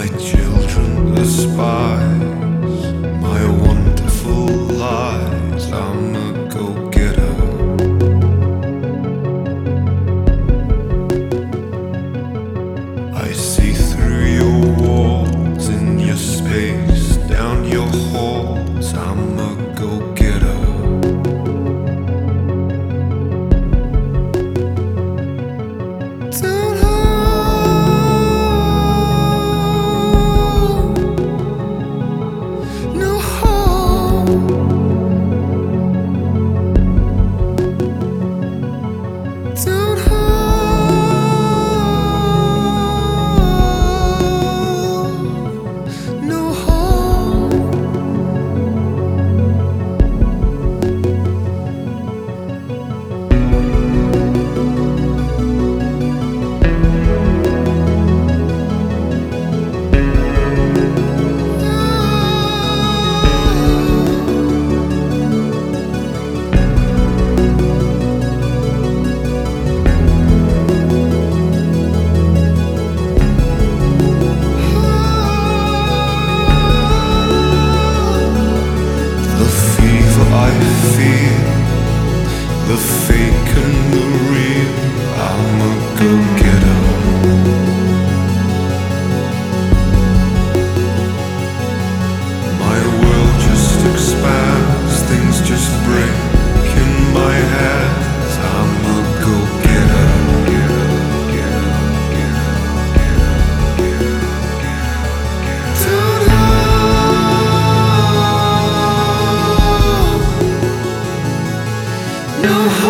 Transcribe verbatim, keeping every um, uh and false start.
children despise my wonderful lies. I'm a go-getter. I see through your walls, in your space, down your halls. I'm a go-getter. Don't hold no hope. Don't hold no hope. The fever I feel, the fake and the real. I'm a go-getter. My world just expands, things just break in my hands. I'm a go-getter. Don't hold no hope.